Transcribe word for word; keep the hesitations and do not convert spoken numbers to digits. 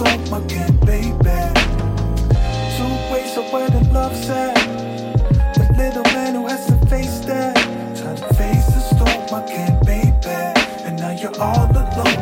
storm again, baby. Two ways of where the love's at. The little man who has to face that. Try to face the storm again, baby. And now you're all alone.